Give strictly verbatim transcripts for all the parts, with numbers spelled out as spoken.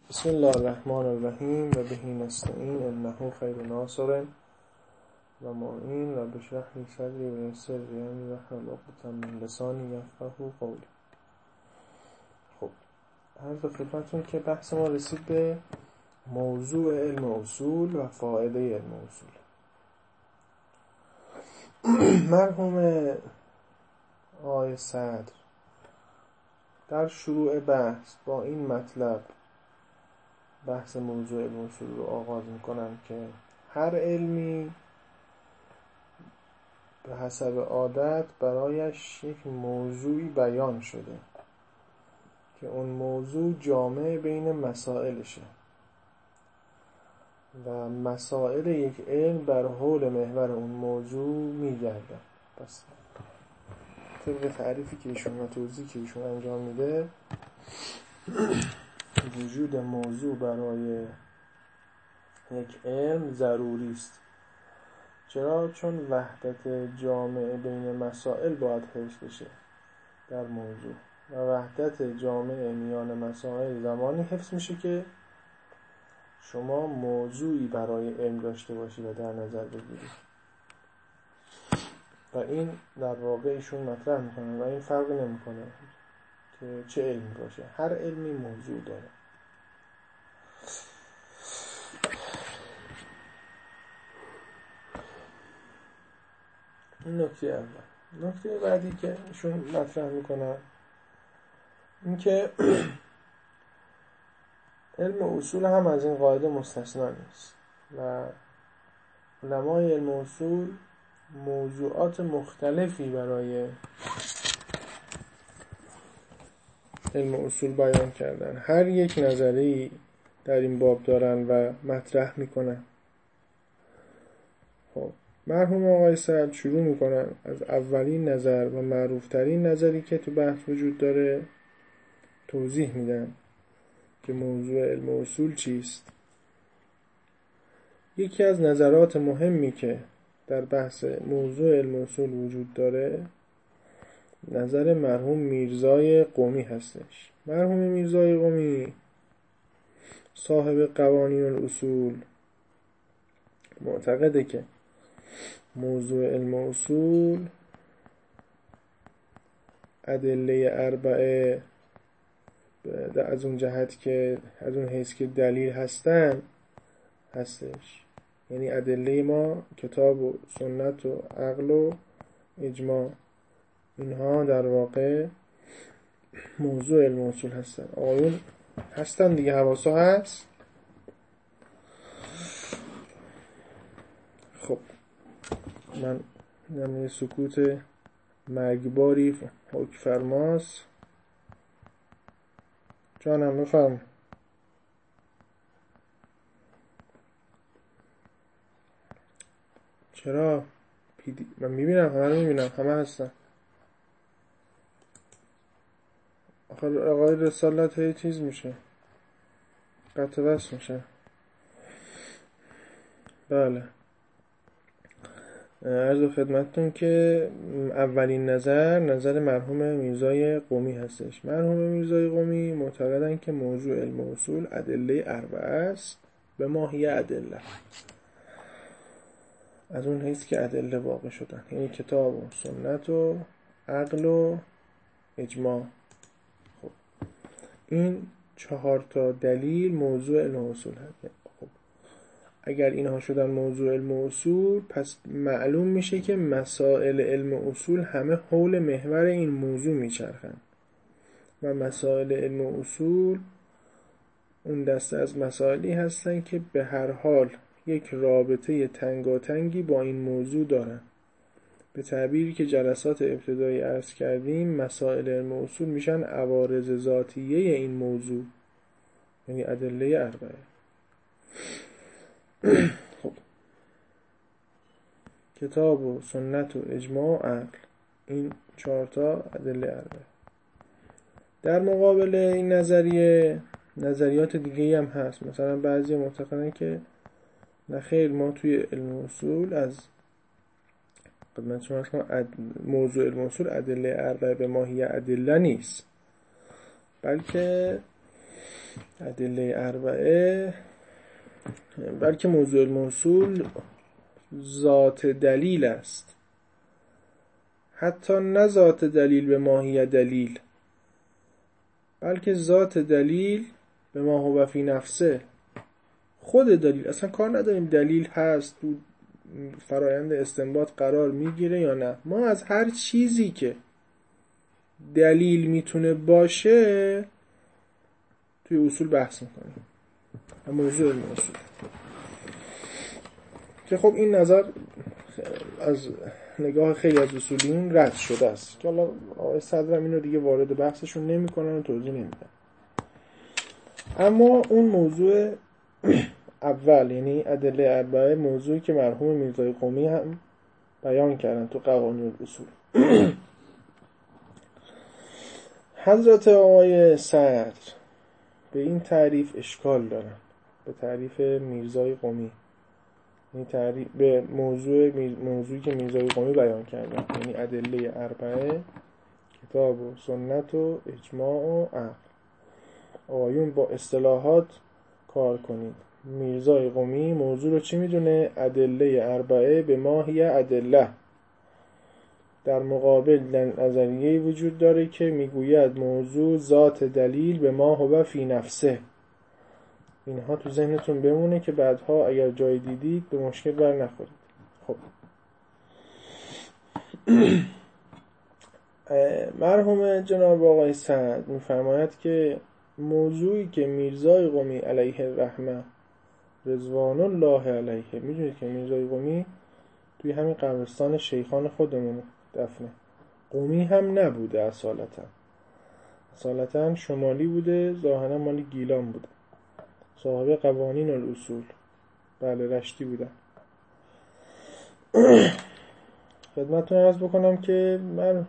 بسم الله الرحمن الرحیم و بهی نستعین انه خیر ناصر و معین و بشرح لی صدری و یسر لی امری واحلل عقدة من لسانی یفقهوا قولی. خب عرض خدمتتون که بحث ما رسید به موضوع علم اصول و فائده علم اصول. مرحوم آقای صدر در شروع بحث با این مطلب بحث موضوع علم اصول رو آغاز میکنن که هر علمی به حسب عادت برایش یک موضوعی بیان شده که اون موضوع جامع بین مسائلشه و مسائل یک علم بر حول محور اون موضوع میگرده. پس طبق تعریفی که ایشون و توضیحی که ایشون انجام میده، وجود موضوع برای یک علم ضروری است. چرا؟ چون وحدت جامع بین مسائل باید حفظ بشه در موضوع و وحدت جامع میان مسائل زمانی حفظ میشه که شما موضوعی برای علم داشته باشید و در نظر بگیرید و این در واقع ایشون مطرح میکنه و این فرقی نمیکنه که چه علمی باشه، هر علمی موضوع داره. این نکته اول. نکته بعدی که ایشون مطرح میکنه این که علم اصول هم از این قاعده مستثنا نیست و علمای علم اصول موضوعات مختلفی برای علم اصول بیان کردن. هر یک نظری در این باب دارن و مطرح میکنن. خب مرحوم آقای سعد شروع میکنن از اولین نظر و معروفترین نظری که تو بحث وجود داره توضیح میدن که موضوع علم اصول چیست. یکی از نظرات مهمی که در بحث موضوع علم اصول وجود داره نظر مرحوم میرزای قمی هستش. مرحوم میرزای قمی صاحب قوانین الاصول معتقده که موضوع علم اصول ادله اربعه از اون جهت که از اون حیث که دلیل هستن هستش، یعنی ادله ما کتاب و سنت و عقل و اجماع، اینها در واقع موضوع علم اصول هستن. آقایون هستن دیگه، حواسا هست. خب من نمیه سکوت مرگباری حکم فرماست. جانم بفرم. چرا؟ پیدی... من میبینم، همه رو میبینم، همه هستن. آخر آقای رسالت هی چیز میشه، قطع بس میشه. بله، عرض خدمتتون که اولین نظر نظر مرحوم میرزای قمی هستش. مرحوم میرزای قمی معتقدن که موضوع علم اصول ادله اربعه است به ماهی ادله، از اون حیث که ادله واقع شدن، یعنی کتاب و سنت و عقل و اجماع. خب این چهار تا دلیل موضوع علم اصول هست. خب اگر اینها شدن موضوع علم اصول، پس معلوم میشه که مسائل علم اصول همه حول محور این موضوع میچرخن و مسائل علم اصول اون دسته از مسائلی هستن که به هر حال یک رابطه تنگاتنگی با این موضوع دارن. به تعبیری که جلسات ابتدایی عرض کردیم، مسائل علم اصول میشن عوارض ذاتیه این موضوع، یعنی ادله اربعه. خب کتاب و سنت و اجماع و عقل، این چهارتا ادله اربعه. در مقابل این نظریه نظریات دیگه هم هست. مثلا بعضی معتقدن که نخیر، ما توی علم اصول از خدمت شما اد... موضوع علم اصول ادله اربعه به ماهی ادله نیست، بلکه ادله اربعه، بلکه موضوع الموصول ذات دلیل است. حتی نه ذات دلیل به ماهیت دلیل، بلکه ذات دلیل به ما هو فی نفسه. خود دلیل، اصلا کار نداریم دلیل هست تو فرایند استنباط قرار میگیره یا نه، ما از هر چیزی که دلیل میتونه باشه توی اصول بحث میکنیم. موضوع الموصول که خب این نظر از نگاه خیلی از اصولیین رد شده است که حالا آقای صدرم اینو دیگه وارد بحثشون نمیکنن و توضیح نمیدن. اما اون موضوع اول، یعنی ادله اربعه، موضوعی که مرحوم میرزای قمی هم بیان کردن تو قوانین الاصول. حضرت آقای صدر به این تعریف اشکال دارن، به تعریف میرزای قمی، یعنی تعریف به موضوع موضوعی که میرزای قمی بیان کردن، یعنی ادله اربعه، کتاب و سنت و اجماع و عقل. آقایون با اصطلاحات کار کنید. میرزای قمی موضوع رو چی میدونه؟ ادله اربعه به ما هی ادله. در مقابل نظریه‌ای وجود داره که میگوید موضوع ذات دلیل به ما هو فی نفسه. اینها تو ذهنتون بمونه که بعدها اگر جای دیدید به مشکل بر نخورید. خب مرحوم جناب آقای سعد میفرماید که موضوعی که میرزای قمی علیه الرحمه رضوان الله علیه، میدونید که میرزای قمی توی همین قبرستان شیخان خودمون دفنه. قمی هم نبوده اصالتا، اصالتا شمالی بوده، ظاهرا مال گیلان بوده، صاحب قوانین الاصول، بله رشتی بودن. خدمتتون عرض بکنم که من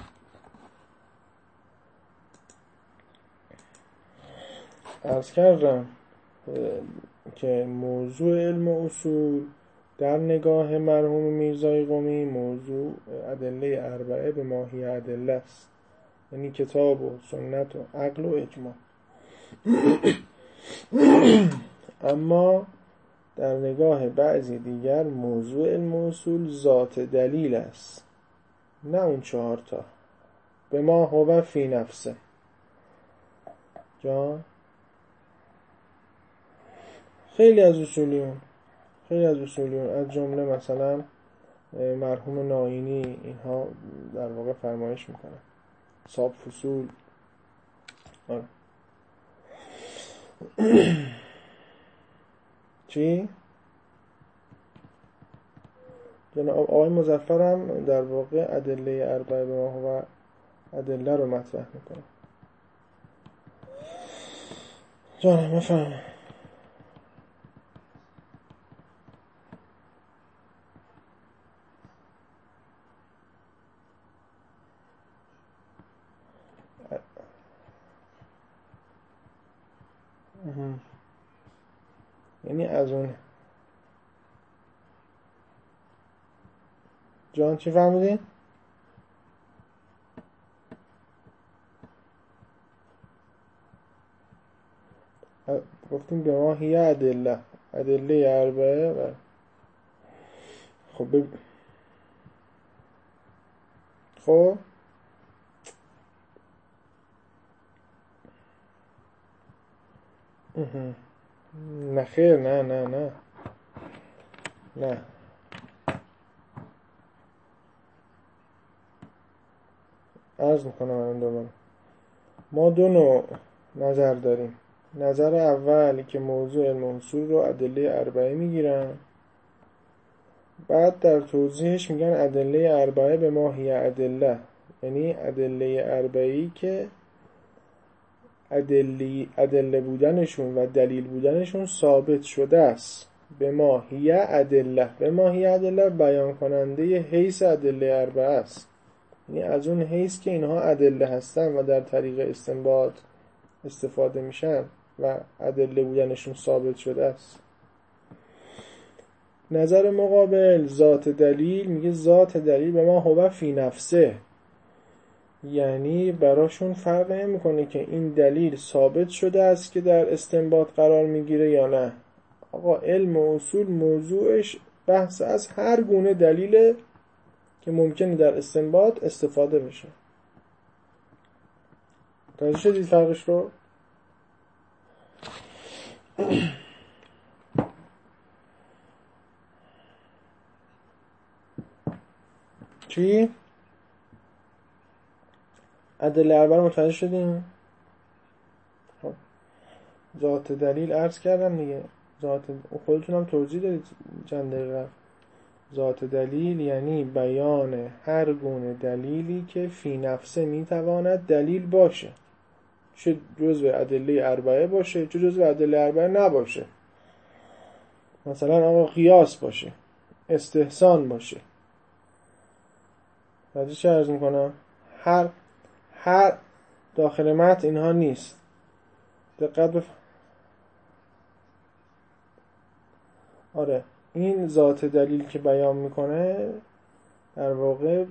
عرض کردم که موضوع علم و اصول در نگاه مرحوم میرزای قمی موضوع ادله اربعه به ماهی ادله است، یعنی کتاب و سنت و عقل و اجماع. اما در نگاه بعضی دیگر موضوع علم و اصول ذات دلیل است، نه اون چهار تا به ما هو فی نفسه. جان خیلی از اصولیون خیلی از اصولیون از جمله مثلا مرحوم ناینی اینها در واقع فرمایش میکنن صاحب فصول. آره. چی؟ جناب آقای مظفر هم در واقع ادله اربعه به ما هو ادله رو مطرح میکنه. جانم بفرمایید. یعنی از اون جان چی فرمودین؟ گفتیم به ما هی ادله ادله اربعه و خب بب... خب نه خیر نه نه نه نه عرض میکنم من دوباره. ما دو نوع نظر داریم. نظر اول که موضوع علم اصول رو ادله اربعه میگیرن، بعد در توضیحش میگن ادله اربعه به ما هی ادله، یعنی ادله اربعه‌ای که ادله ادله بودنشون و دلیل بودنشون ثابت شده است. به ما هی ادله، به ما هی ادله بیان کننده حیث ادله اربعه است، یعنی از اون حیث که اینها ادله هستن و در طریق استنباط استفاده میشن و ادله بودنشون ثابت شده است. نظر مقابل ذات دلیل میگه ذات دلیل به ما هو فی نفسه، یعنی براشون فرق نمیکنه که این دلیل ثابت شده است که در استنباط قرار میگیره یا نه. آقا علم و اصول موضوعش بحث از هر گونه دلیل که ممکنه در استنباط استفاده بشه. متوجه شدید فرقش رو؟ چی؟ ادله اربعه متوجه شدیم؟ خب ذات دلیل عرض کردم دیگه. ذات خودتونم توضیح دادید چند دقیقه رفت. ذات دلیل یعنی بیان هر گونه دلیلی که فی نفسه میتواند دلیل باشه، چه جزء ادله اربعه باشه چه جزء ادله اربعه نباشه. مثلا آقا قیاس باشه، استحسان باشه. بعدی چه عرض میکنم؟ هر هر داخل متن اینها نیست. دقت بف... آره این ذات دلیل که بیان میکنه در واقع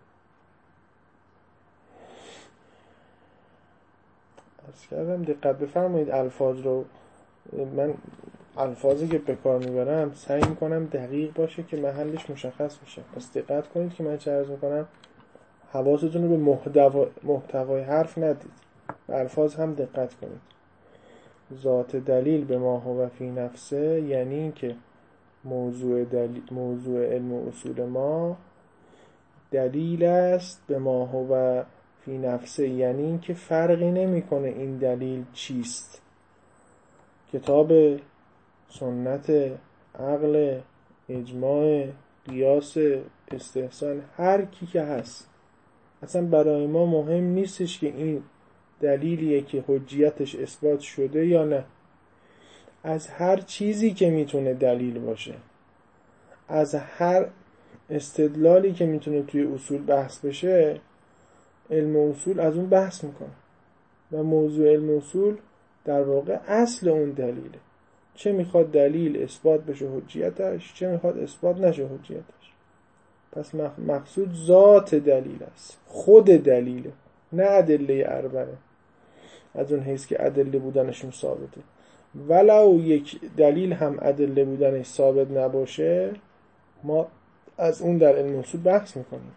عرض کردم دقت بفرمایید الفاظ رو. من الفاظی که به کار میبرم سعی میکنم دقیق باشه که محلش مشخص میشه. پس دقت کنید که من چه عرض میکنم. حواستون رو به محتوا... محتوای حرف ندید، به الفاظ هم دقت کنید. ذات دلیل به ما هو فی نفسه یعنی این که موضوع, دلیل... موضوع علم و اصول ما دلیل است به ما هو فی نفسه، یعنی این که فرقی نمیکنه این دلیل چیست. کتاب، سنت، عقل، اجماع، قیاس، استحسان، هر کی که هست، اصلا برای ما مهم نیستش که این دلیلیه که حجیتش اثبات شده یا نه. از هر چیزی که میتونه دلیل باشه، از هر استدلالی که میتونه توی اصول بحث بشه، علم و اصول از اون بحث میکنه و موضوع علم و اصول در واقع اصل اون دلیله. چه میخواد دلیل اثبات بشه حجیتش، چه میخواد اثبات نشه حجیتش. پس مقصود ذات دلیل است، خود دلیله، نه ادله اربعه. از اون حیث که ادله بودنشون ثابته. ولو یک دلیل هم ادله بودنش ثابت نباشه، ما از اون در علم اصول بحث میکنیم.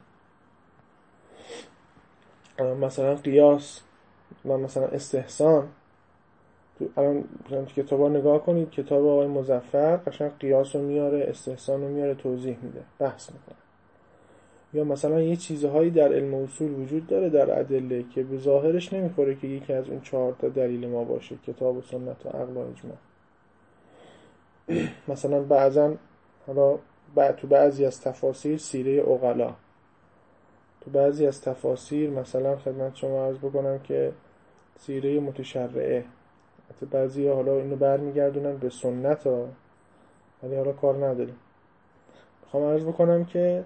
مثلا قیاس و مثلا استحسان. تو الان تو کتابا نگاه کنید، کتاب آقای مظفر قشنگ قیاس رو میاره، استحسان رو میاره، توضیح میده، بحث میکنه. یا مثلا یه چیزهایی در علم اصول وجود داره در ادله که به ظاهرش نمیخوره که یکی از اون چهار تا دلیل ما باشه، کتاب و سنت و عقل و اجماع. مثلا بعضن حالا بعد تو بعضی از تفاسیر سیره عقلا، تو بعضی از تفاسیر مثلا خدمت شما عرض بکنم که سیره متشرعه. حتی بعضی ها حالا اینو برمیگردونن به سنت ها، ولی حالا کار نداریم. میخوام عرض بکنم که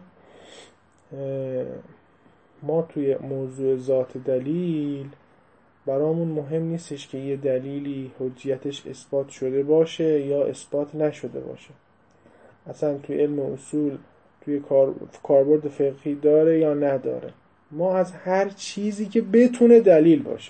ما توی موضوع ذات دلیل برامون مهم نیستش که یه دلیلی حجیتش اثبات شده باشه یا اثبات نشده باشه. اصلا توی علم اصول توی کار... کاربرد فقهی داره یا نداره. ما از هر چیزی که بتونه دلیل باشه،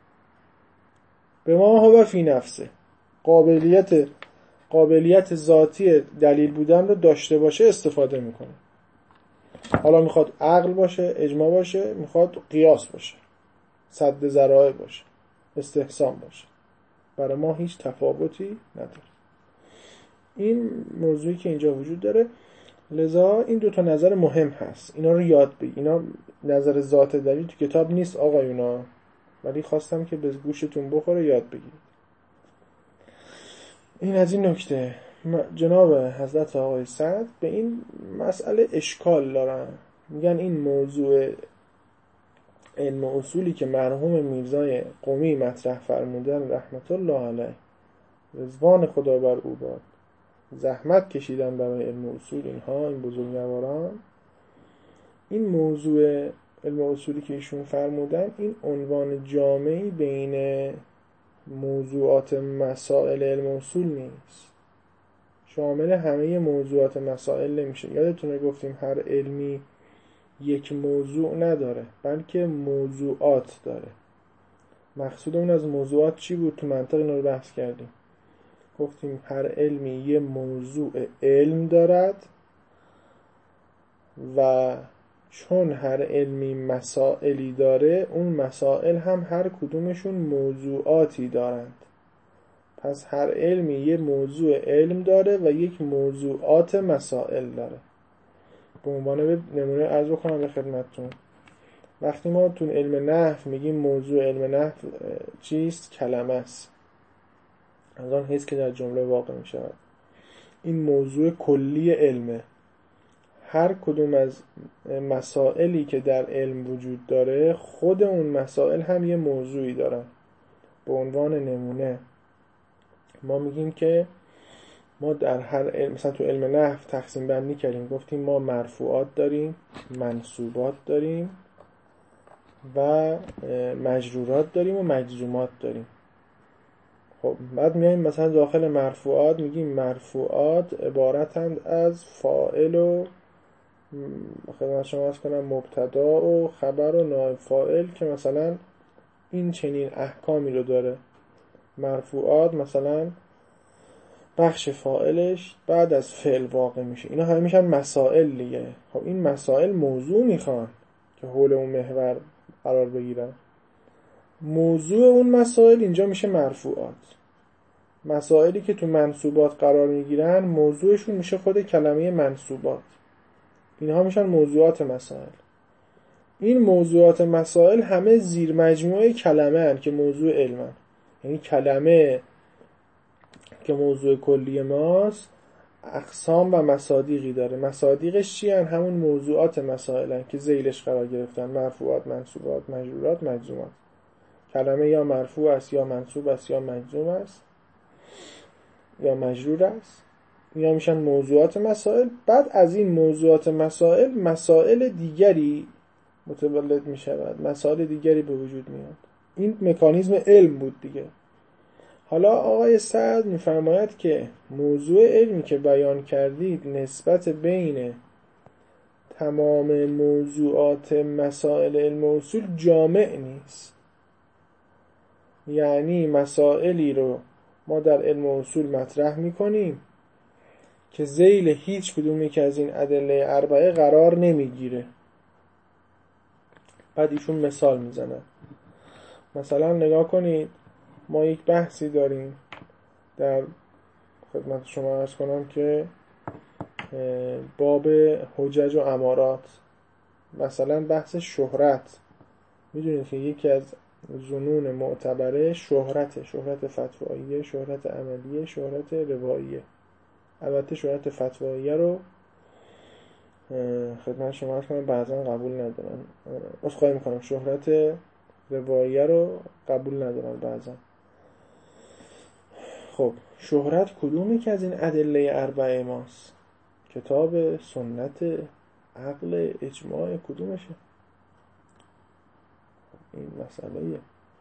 به ما هو فی نفسه، قابلیت قابلیت ذاتی دلیل بودن رو داشته باشه استفاده میکنه. حالا میخواد عقل باشه، اجماع باشه، میخواد قیاس باشه، سد ذرائع باشه، استحسان باشه، برای ما هیچ تفاوتی نداره. این موضوعی که اینجا وجود داره. لذا این دو تا نظر مهم هست، اینا رو یاد بگیر. اینا نظر ذات دلیل تو کتاب نیست آقایونا، ولی خواستم که به گوشتون بخوره یاد بگیرید. این از این نکته. جناب حضرت آقای سعد به این مسئله اشکال دارن، میگن این موضوع علم و اصولی که مرحوم میرزای قمی مطرح فرمودن رحمت الله علیه، رضوان خدا بر او باد، زحمت کشیدن برای علم و اصول اینها، این بزرگواران، این موضوع علم و اصولی که ایشون فرمودن این عنوان جامعی بین موضوعات مسائل علم و اصول نیست، شامل همه موضوعات مسائل نمیشه. یادتونه گفتیم هر علمی یک موضوع نداره بلکه موضوعات داره. مقصود اون از موضوعات چی بود؟ تو منطق اینو رو بحث کردیم، گفتیم هر علمی یه موضوع علم دارد و چون هر علمی مسائلی داره، اون مسائل هم هر کدومشون موضوعاتی دارند. پس هر علمی یه موضوع علم داره و یک موضوعات مسائل داره. به عنوان نمونه عرض بکنم به خدمتتون، وقتی ما تو علم نحو میگیم موضوع علم نحو چیست؟ کلمه است. از آن حیث که در جمله واقع میشود. این موضوع کلی علمه. هر کدوم از مسائلی که در علم وجود داره، خود اون مسائل هم یه موضوعی دارن. به عنوان نمونه ما میگیم که ما در هر علم، مثلا تو علم نحو تقسیم بندی کردیم، گفتیم ما مرفوعات داریم، منصوبات داریم و مجرورات داریم و مجزومات داریم. خب بعد میایم مثلا داخل مرفوعات میگیم مرفوعات عبارتند از فاعل و خدمت شما عرض کنم مبتدا و خبر و نائب فاعل که مثلا این چنین احکامی رو داره. مرفوعات مثلا بخش فاعلش بعد از فعل واقع میشه. اینا همه میشن مسائل دیگه. خب این مسائل موضوع میخوان که حول اون محور قرار بگیرن. موضوع اون مسائل اینجا میشه مرفوعات. مسائلی که تو منصوبات قرار میگیرن موضوعشون میشه خود کلمه منصوبات. اینها میشن موضوعات مسائل. این موضوعات مسائل همه زیر مجموعه کلمه هن که موضوع علمن. یعنی کلمه که موضوع کلی ماست اقسام و مصادیقی داره. مصادیقش چی هن؟ همون موضوعات مسائل هن که ذیلش قرار گرفتن: مرفوعات، منصوبات، مجرورات، مجزومات. کلمه یا مرفوع است یا منصوب است یا مجزوم است یا مجرور است. اینا میشن موضوعات مسائل. بعد از این موضوعات مسائل مسائل دیگری متولد میشود، مسائل دیگری به وجود میاد. این مکانیزم علم بود دیگه. حالا آقای سعد میفرماید که موضوع علمی که بیان کردید نسبت بین تمام موضوعات مسائل علم و اصول جامع نیست. یعنی مسائلی رو ما در علم و اصول مطرح میکنیم که ذیل هیچ کدومی که از این ادله اربعه قرار نمیگیره. بعد ایشون مثال میزنن. مثلا نگاه کنید، ما یک بحثی داریم در خدمت شما عرض کنم که باب حجج و امارات، مثلا بحث شهرت. میدونید که یکی از ظنون معتبره شهرت، شهرت فتواییه، شهرت عملیه، شهرت رواییه. البته شهرت فتواییه رو خدمت شما عرض کنم بعضا قبول ندارن. عذرخواهی میکنم، شهرت رواییه رو قبول ندارن بعضا. خب شهرت کدومی که از این ادله اربعه ماست؟ کتاب، سنت، عقل، اجماع، کدومشه؟ این مسئله.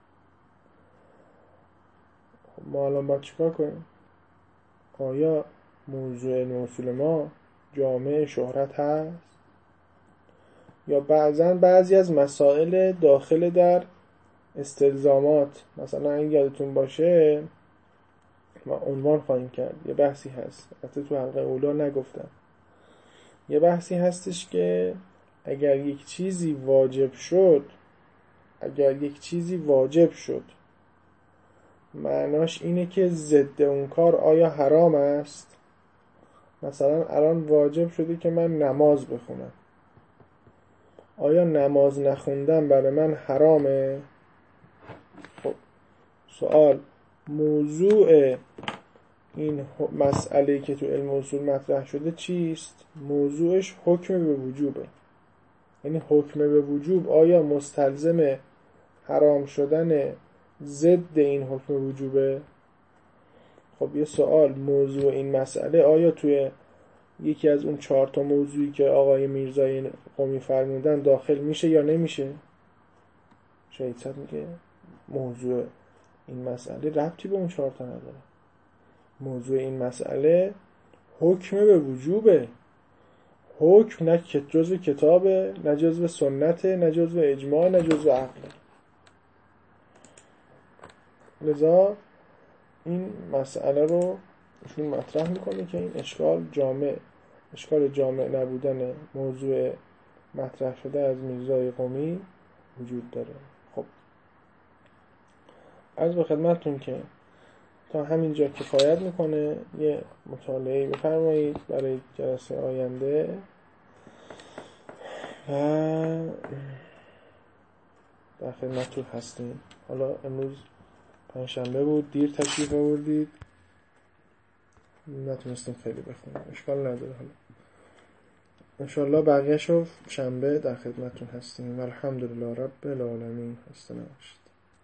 خب ما الان باید چیکار کنیم؟ آیا موضوع علم اصول ما جامع شهرت هست؟ یا بعضا بعضی از مسائل داخل در استلزامات، مثلا این یادتون باشه ما عنوان خواهیم کرد، یه بحثی هست، حتی تو حلقه اولا نگفتم، یه بحثی هستش که اگر یک چیزی واجب شد اگر یک چیزی واجب شد معناش اینه که ضد اون کار آیا حرام است؟ مثلا الان واجب شده که من نماز بخونم، آیا نماز نخوندن برای من حرامه؟ خب سوال، موضوع این مسئله که تو علم اصول مطرح شده چیست؟ موضوعش حکم به وجوبه. یعنی حکم به وجوب آیا مستلزم حرام شدن ضد این حکم وجوبه؟ خب یه سوال، موضوع این مسئله آیا توی یکی از اون چهار تا موضوعی که آقای میرزایی قمی فرمودن داخل میشه یا نمیشه؟ شاید صد میگه موضوع این مسئله ربطی به اون چهار تا نداره. موضوع این مسئله حکم به وجوبه. حکم نه جزء کتابه، نه جزء سنته، نه جزء اجماع، نه جزء عقل. لذا این مسئله رو ایشون مطرح میکنه که این اشکال جامع اشکال جامع نبودن موضوع مطرح شده از میرزای قمی وجود داره. خب عرض به خدمتتون که تا همینجا کفایت میکنه. یه مطالعه بفرمایید برای جلسه آینده و در خدمتتون هستیم. حالا امروز پنجشنبه بود، دیر تشریف آوردید، نتونستیم خیلی بخونیم، اشکال نداره. حالا انشالله بقیه‌شو شنبه در خدمتتون هستیم. الحمدلله رب العالمین. خسته نباشید.